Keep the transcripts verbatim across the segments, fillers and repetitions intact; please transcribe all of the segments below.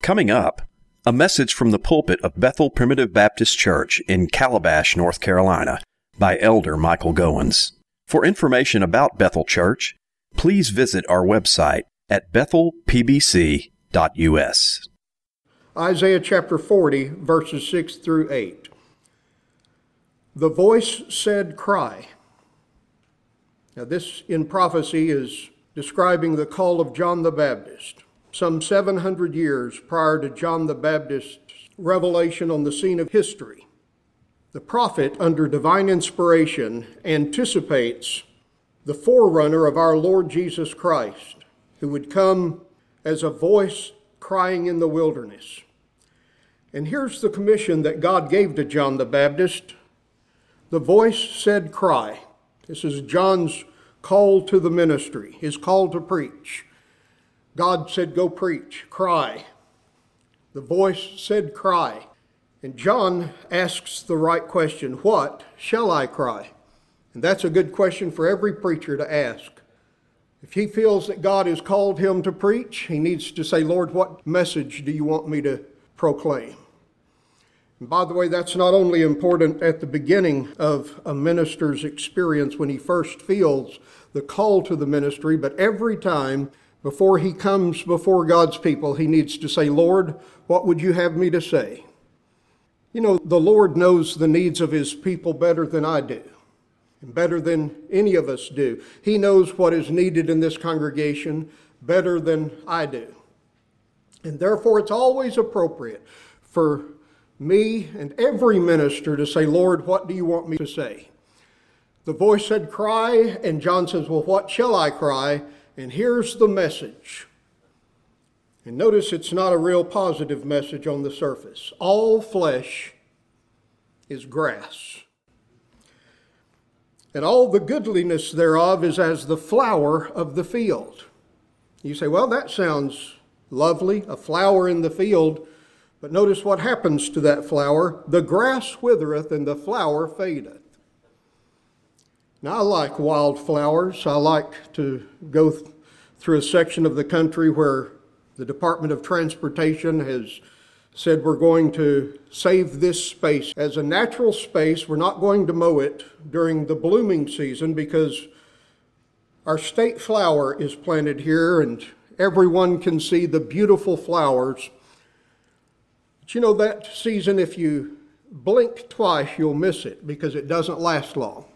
Coming up, a message from the pulpit of Bethel Primitive Baptist Church in Calabash, North Carolina, by Elder Michael Goins. For information about Bethel Church, please visit our website at bethel p b c dot u s. Isaiah chapter forty, verses six through eight. The voice said, "Cry." Now this in prophecy is describing the call of John the Baptist, some seven hundred years prior to John the Baptist's revelation on the scene of history. The prophet, under divine inspiration, anticipates the forerunner of our Lord Jesus Christ, who would come as a voice crying in the wilderness. And here's the commission that God gave to John the Baptist. The voice said, "Cry." This is John's call to the ministry, his call to preach. God said, "Go preach, cry." The voice said, "Cry." And John asks the right question, "What shall I cry?" And that's a good question for every preacher to ask. If he feels that God has called him to preach, he needs to say, "Lord, what message do you want me to proclaim?" And by the way, that's not only important at the beginning of a minister's experience when he first feels the call to the ministry, but every time before he comes before God's people, he needs to say, "Lord, what would you have me to say?" You know, the Lord knows the needs of his people better than I do, and better than any of us do. He knows what is needed in this congregation better than I do. And therefore, it's always appropriate for me and every minister to say, "Lord, what do you want me to say?" The voice said, "Cry," and John says, "Well, what shall I cry?" And here's the message. And notice it's not a real positive message on the surface. All flesh is grass, and all the goodliness thereof is as the flower of the field. You say, well, that sounds lovely, a flower in the field. But notice what happens to that flower. The grass withereth and the flower fadeth. Now, I like wildflowers. I like to go th- through a section of the country where the Department of Transportation has said we're going to save this space as a natural space. We're not going to mow it during the blooming season because our state flower is planted here and everyone can see the beautiful flowers. But you know, that season, if you blink twice, you'll miss it because it doesn't last long.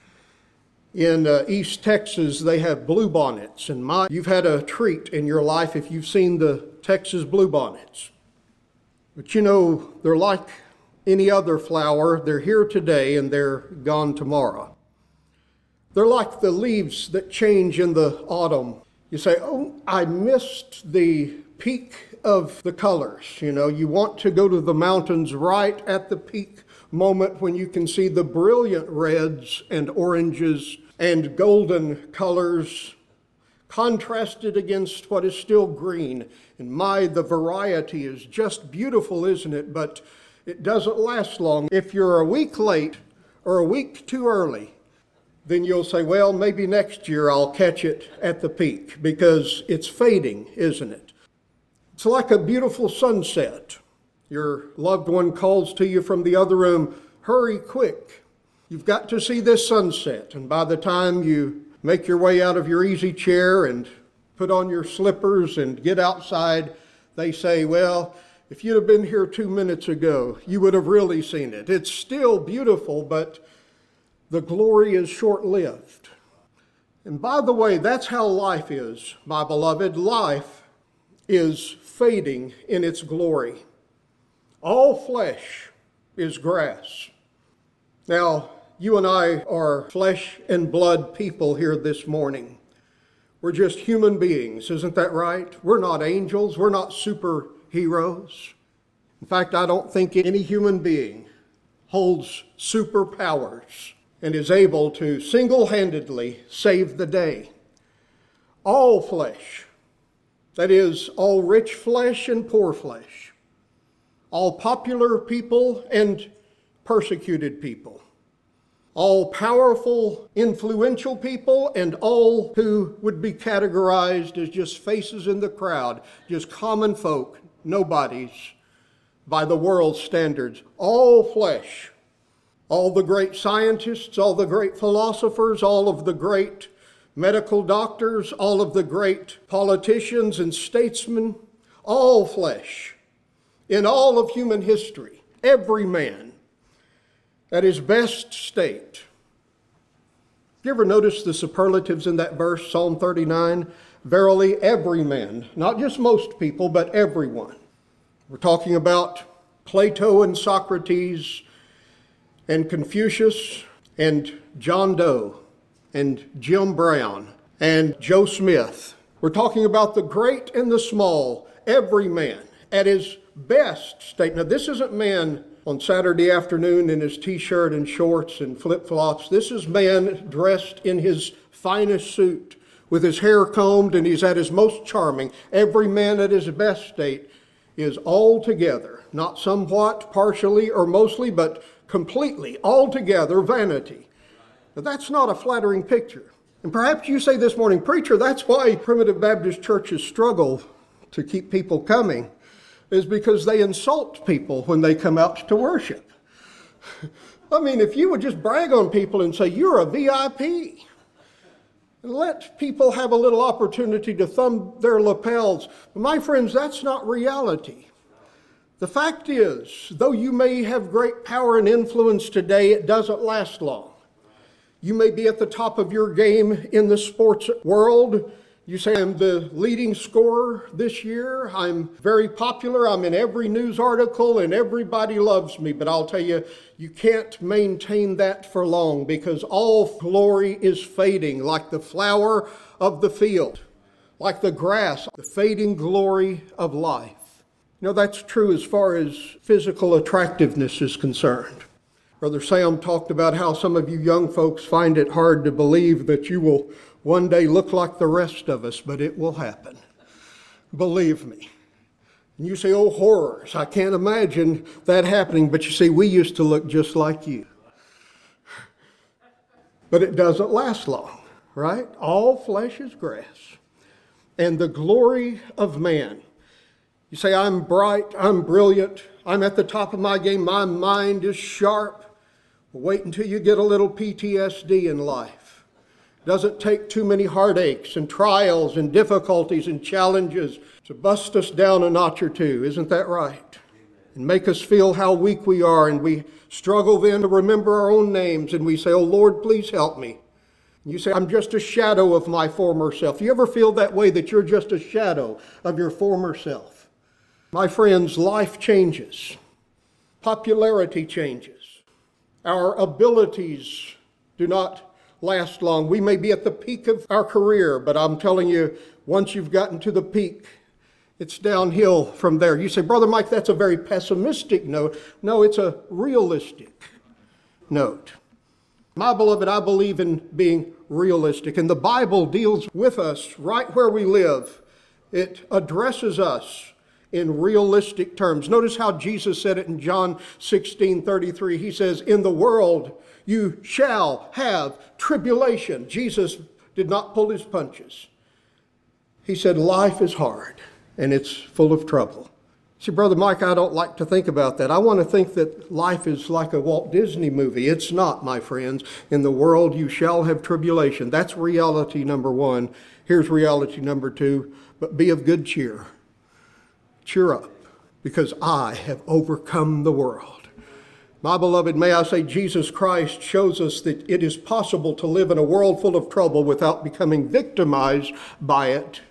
In uh, East Texas, they have bluebonnets, and my, you've had a treat in your life if you've seen the Texas bluebonnets. But you know, they're like any other flower. They're here today and they're gone tomorrow. They're like the leaves that change in the autumn. You say, "Oh, I missed the peak of the colors." You know, you want to go to the mountains right at the peak moment when you can see the brilliant reds and oranges and golden colors contrasted against what is still green. And my, the variety is just beautiful, isn't it? But it doesn't last long. If you're a week late or a week too early, then you'll say, well, maybe next year I'll catch it at the peak because it's fading, isn't it? It's like a beautiful sunset. Your loved one calls to you from the other room, "Hurry, quick. You've got to see this sunset." And by the time you make your way out of your easy chair and put on your slippers and get outside, they say, "Well, if you'd have been here two minutes ago, you would have really seen it. It's still beautiful, but the glory is short-lived." And by the way, that's how life is, my beloved. Life is fading in its glory. All flesh is grass. Now, you and I are flesh and blood people here this morning. We're just human beings, isn't that right? We're not angels. We're not superheroes. In fact, I don't think any human being holds superpowers and is able to single-handedly save the day. All flesh, that is, all rich flesh and poor flesh, all popular people and persecuted people, all powerful, influential people, and all who would be categorized as just faces in the crowd, just common folk, nobodies by the world's standards. All flesh, all the great scientists, all the great philosophers, all of the great medical doctors, all of the great politicians and statesmen, all flesh, in all of human history, every man at his best state. You ever notice the superlatives in that verse, Psalm thirty-nine? Verily, every man, not just most people, but everyone. We're talking about Plato and Socrates and Confucius and John Doe and Jim Brown and Joe Smith. We're talking about the great and the small, every man at his best state. Now, this isn't man on Saturday afternoon in his t-shirt and shorts and flip-flops. This is man dressed in his finest suit with his hair combed, and he's at his most charming. Every man at his best state is altogether, not somewhat, partially, or mostly, but completely, altogether vanity. Now, that's not a flattering picture. And perhaps you say this morning, preacher, that's why primitive Baptist churches struggle to keep people coming, is because they insult people when they come out to worship. I mean, if you would just brag on people and say, you're a V I P, and let people have a little opportunity to thumb their lapels. But my friends, that's not reality. The fact is, though you may have great power and influence today, it doesn't last long. You may be at the top of your game in the sports world. You say, I'm the leading scorer this year. I'm very popular. I'm in every news article and everybody loves me. But I'll tell you, you can't maintain that for long because all glory is fading like the flower of the field, like the grass, the fading glory of life. You know, that's true as far as physical attractiveness is concerned. Brother Sam talked about how some of you young folks find it hard to believe that you will one day look like the rest of us, but it will happen. Believe me. And you say, oh, horrors, I can't imagine that happening. But you see, we used to look just like you. But it doesn't last long, right? All flesh is grass. And the glory of man. You say, I'm bright, I'm brilliant, I'm at the top of my game, my mind is sharp. Well, wait until you get a little P T S D in life. Doesn't take too many heartaches and trials and difficulties and challenges to bust us down a notch or two. Isn't that right? And make us feel how weak we are, and we struggle then to remember our own names, and we say, oh Lord, please help me. And you say, I'm just a shadow of my former self. Do you ever feel that way, that you're just a shadow of your former self? My friends, life changes. Popularity changes. Our abilities do not last long. We may be at the peak of our career, but I'm telling you, once you've gotten to the peak, it's downhill from there. You say, Brother Mike, that's a very pessimistic note. No, it's a realistic note. My beloved, I believe in being realistic, and the Bible deals with us right where we live. It addresses us in realistic terms. Notice how Jesus said it in John sixteen thirty-three. He says, in the world you shall have tribulation. Jesus did not pull his punches. He said, life is hard and it's full of trouble. See, Brother Mike, I don't like to think about that. I want to think that life is like a Walt Disney movie. It's not, my friends. In the world you shall have tribulation. That's reality number one. Here's reality number two. But be of good cheer. Cheer up, because I have overcome the world. My beloved, may I say, Jesus Christ shows us that it is possible to live in a world full of trouble without becoming victimized by it.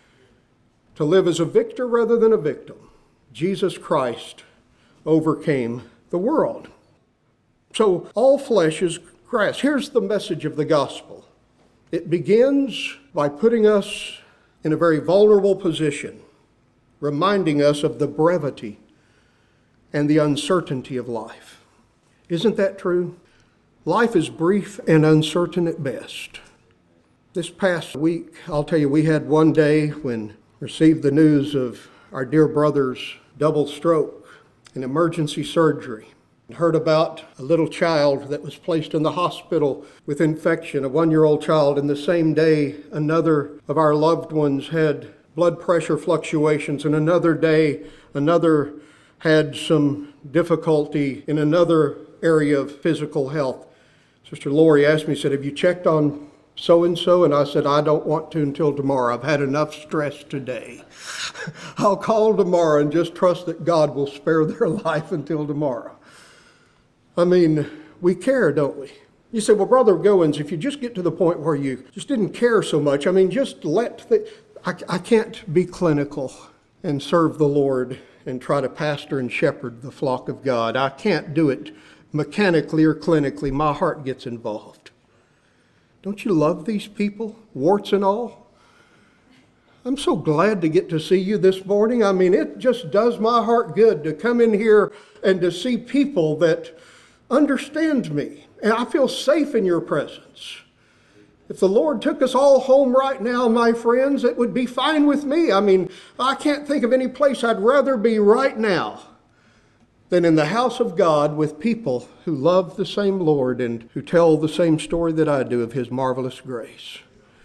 To live as a victor rather than a victim. Jesus Christ overcame the world. So all flesh is grass. Here's the message of the gospel. It begins by putting us in a very vulnerable position, reminding us of the brevity and the uncertainty of life. Isn't that true? Life is brief and uncertain at best. This past week, I'll tell you, we had one day when we received the news of our dear brother's double stroke and emergency surgery. Heard about a little child that was placed in the hospital with infection, a one-year-old child, and the same day another of our loved ones had blood pressure fluctuations, and another day, another had some difficulty in another area of physical health. Sister Lori asked me, said, have you checked on so-and-so? And I said, I don't want to until tomorrow. I've had enough stress today. I'll call tomorrow and just trust that God will spare their life until tomorrow. I mean, we care, don't we? You say, well, Brother Goins, if you just get to the point where you just didn't care so much, I mean, just let the, I, I can't be clinical and serve the Lord and try to pastor and shepherd the flock of God. I can't do it mechanically or clinically. My heart gets involved. Don't you love these people, warts and all? I'm so glad to get to see you this morning. I mean, it just does my heart good to come in here and to see people that understand me. And I feel safe in your presence. If the Lord took us all home right now, my friends, it would be fine with me. I mean, I can't think of any place I'd rather be right now than in the house of God with people who love the same Lord and who tell the same story that I do of His marvelous grace.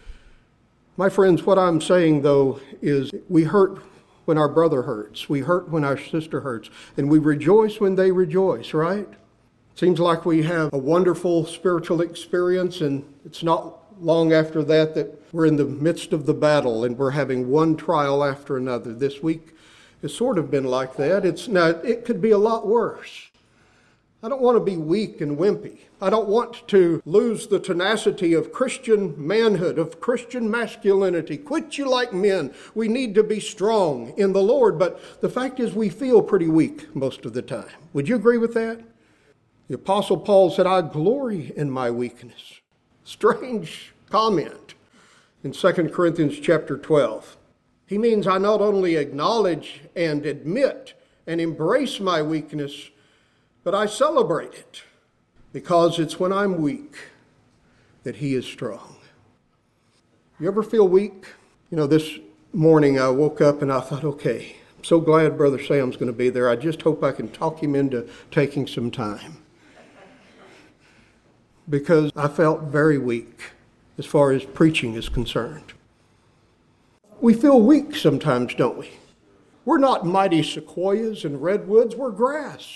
My friends, what I'm saying, though, is we hurt when our brother hurts. We hurt when our sister hurts. And we rejoice when they rejoice, right? Seems like we have a wonderful spiritual experience, and it's not long after that that we're in the midst of the battle and we're having one trial after another. This week has sort of been like that. It's not, it could be a lot worse. I don't want to be weak and wimpy. I don't want to lose the tenacity of Christian manhood, of Christian masculinity. Quit you like men. We need to be strong in the Lord, but the fact is we feel pretty weak most of the time. Would you agree with that? The Apostle Paul said, I glory in my weakness. Strange comment in Second Corinthians chapter twelve. He means I not only acknowledge and admit and embrace my weakness, but I celebrate it because it's when I'm weak that He is strong. You ever feel weak? You know, this morning I woke up and I thought, okay, I'm so glad Brother Sam's going to be there. I just hope I can talk him into taking some time, because I felt very weak as far as preaching is concerned. We feel weak sometimes, don't we? We're not mighty sequoias and redwoods, we're grass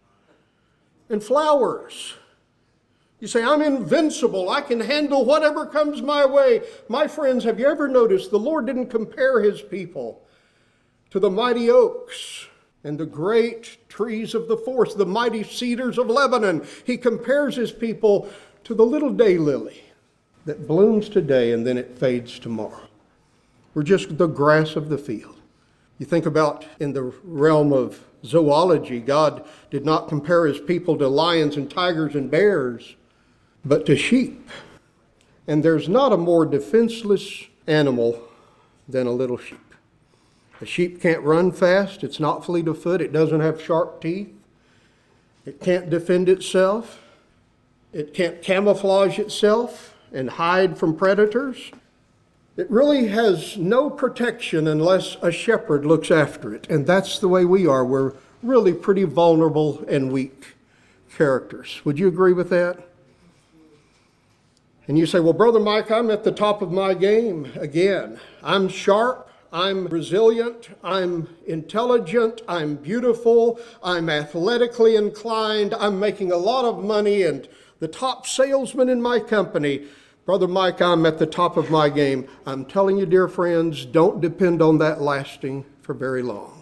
and flowers. You say, I'm invincible, I can handle whatever comes my way. My friends, have you ever noticed the Lord didn't compare His people to the mighty oaks and the great trees of the forest, the mighty cedars of Lebanon? He compares His people to the little daylily that blooms today and then it fades tomorrow. We're just the grass of the field. You think about in the realm of zoology, God did not compare His people to lions and tigers and bears, but to sheep. And there's not a more defenseless animal than a little sheep. A sheep can't run fast. It's not fleet of foot. It doesn't have sharp teeth. It can't defend itself. It can't camouflage itself and hide from predators. It really has no protection unless a shepherd looks after it. And that's the way we are. We're really pretty vulnerable and weak characters. Would you agree with that? And you say, well, Brother Mike, I'm at the top of my game again. I'm sharp. I'm resilient, I'm intelligent, I'm beautiful, I'm athletically inclined, I'm making a lot of money and the top salesman in my company. Brother Mike, I'm at the top of my game. I'm telling you, dear friends, don't depend on that lasting for very long.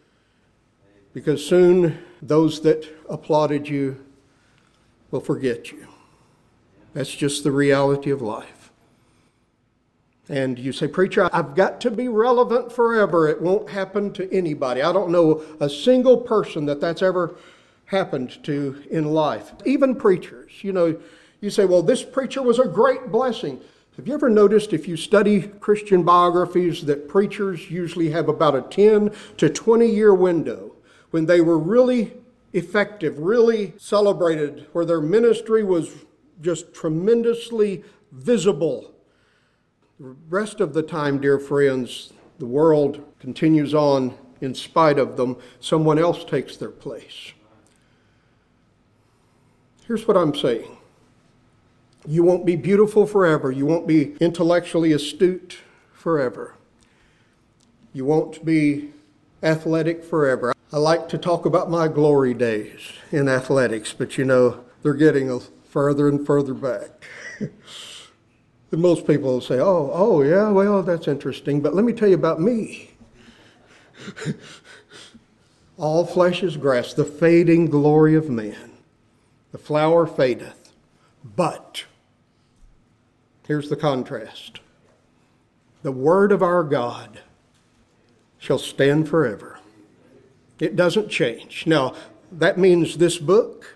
Because soon those that applauded you will forget you. That's just the reality of life. And you say, preacher, I've got to be relevant forever. It won't happen to anybody. I don't know a single person that that's ever happened to in life. Even preachers. You know, you say, well, this preacher was a great blessing. Have you ever noticed if you study Christian biographies that preachers usually have about a ten to twenty year window when they were really effective, really celebrated, where their ministry was just tremendously visible? The rest of the time, dear friends, the world continues on in spite of them. Someone else takes their place. Here's what I'm saying. You won't be beautiful forever. You won't be intellectually astute forever. You won't be athletic forever. I like to talk about my glory days in athletics, but you know, they're getting further and further back. And most people will say, oh, oh yeah, well, that's interesting, but let me tell you about me. All flesh is grass, the fading glory of man. The flower fadeth, but, here's the contrast. The word of our God shall stand forever. It doesn't change. Now, that means this book,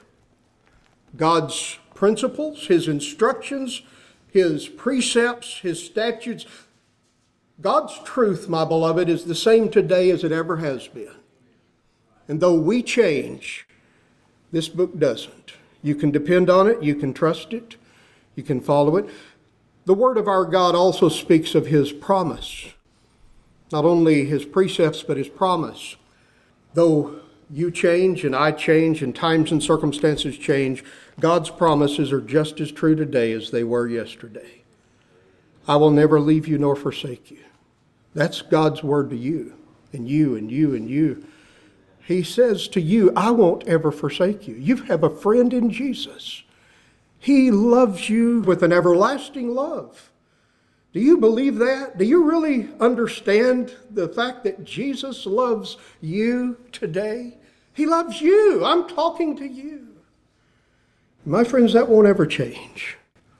God's principles, His instructions, His precepts, His statutes, God's truth, my beloved, is the same today as it ever has been. And though we change, this book doesn't. You can depend on it, you can trust it, you can follow it. The Word of our God also speaks of His promise. Not only His precepts, but His promise. Though you change and I change and times and circumstances change, God's promises are just as true today as they were yesterday. I will never leave you nor forsake you. That's God's word to you, and you, and you, and you. He says to you, I won't ever forsake you. You have a friend in Jesus. He loves you with an everlasting love. Do you believe that? Do you really understand the fact that Jesus loves you today? He loves you. I'm talking to you. My friends, that won't ever change.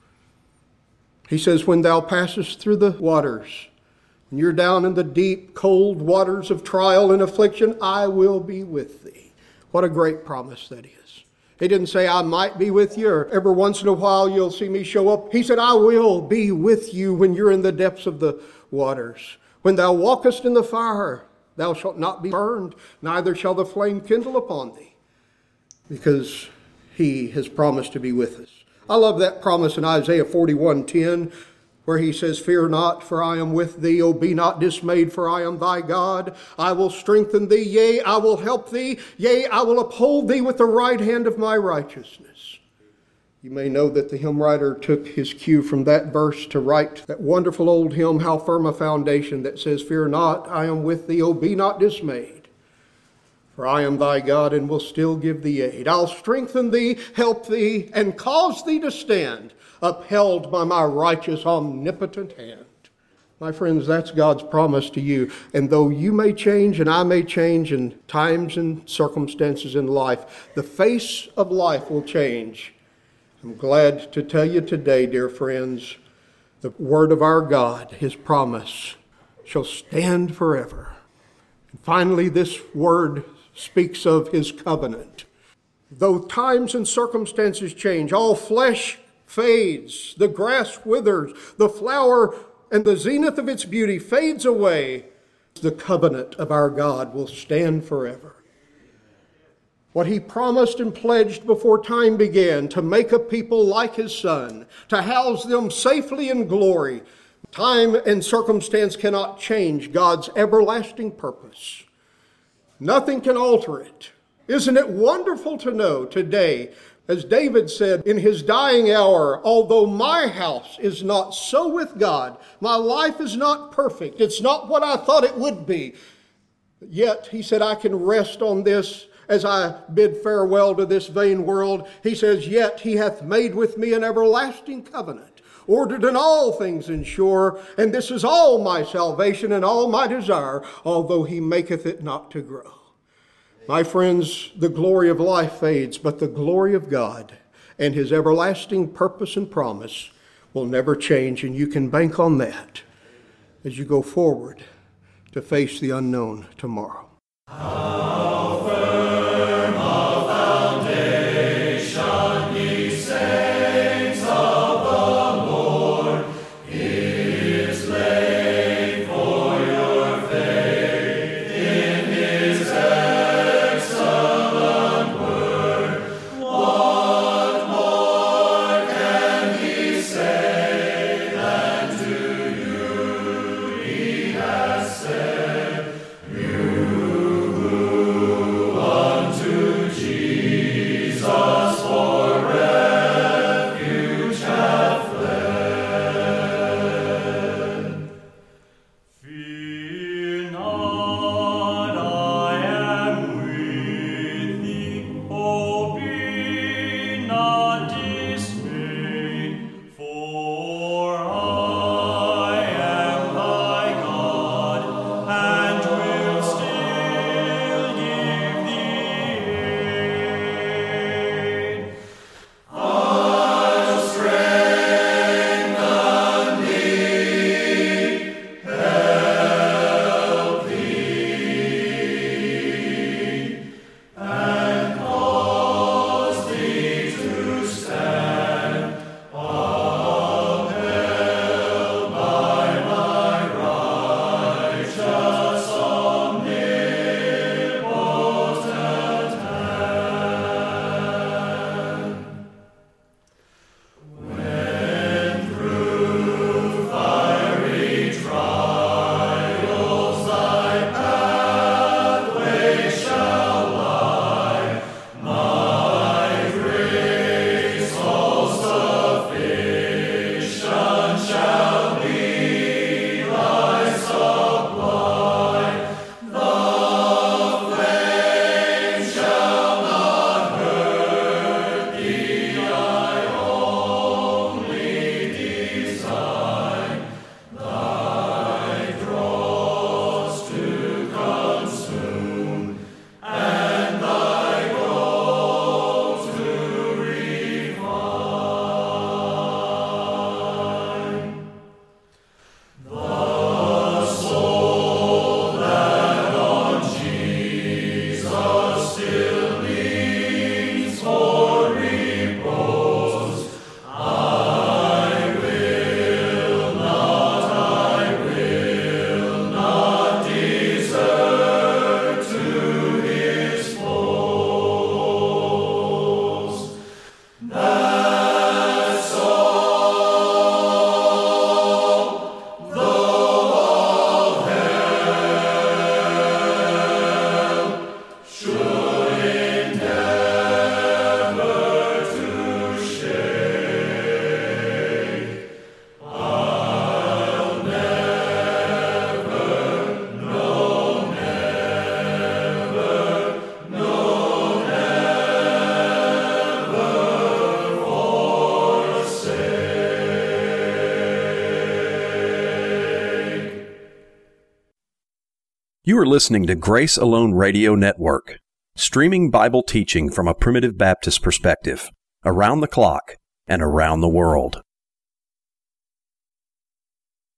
He says, when thou passest through the waters, and you're down in the deep, cold waters of trial and affliction, I will be with thee. What a great promise that is. He didn't say, I might be with you, or every once in a while you'll see me show up. He said, I will be with you when you're in the depths of the waters. When thou walkest in the fire, thou shalt not be burned, neither shall the flame kindle upon thee. Because He has promised to be with us. I love that promise in Isaiah forty-one ten, where He says, fear not, for I am with thee. O be not dismayed, for I am thy God. I will strengthen thee, yea, I will help thee. Yea, I will uphold thee with the right hand of my righteousness. You may know that the hymn writer took his cue from that verse to write that wonderful old hymn, How Firm a Foundation, that says, fear not, I am with thee. O be not dismayed, for I am thy God and will still give thee aid. I'll strengthen thee, help thee, and cause thee to stand, upheld by my righteous, omnipotent hand. My friends, that's God's promise to you. And though you may change and I may change in times and circumstances in life, the face of life will change. I'm glad to tell you today, dear friends, the word of our God, His promise, shall stand forever. And finally, this word speaks of His covenant. Though times and circumstances change, all flesh fades, the grass withers, the flower and the zenith of its beauty fades away, the covenant of our God will stand forever. What He promised and pledged before time began, to make a people like His Son, to house them safely in glory. Time and circumstance cannot change God's everlasting purpose. Nothing can alter it. Isn't it wonderful to know today, as David said in his dying hour, although my house is not so with God, my life is not perfect, it's not what I thought it would be, yet he said I can rest on this as I bid farewell to this vain world. He says, yet He hath made with me an everlasting covenant, ordered in all things and sure, and this is all my salvation and all my desire, although He maketh it not to grow. My friends, the glory of life fades, but the glory of God and His everlasting purpose and promise will never change, and you can bank on that as you go forward to face the unknown tomorrow. How firm a foundation, ye saints of the Lord, is laid for your faith in His excellent word. What more can He say than to you He has said, you You are listening to Grace Alone Radio Network, streaming Bible teaching from a Primitive Baptist perspective, around the clock and around the world.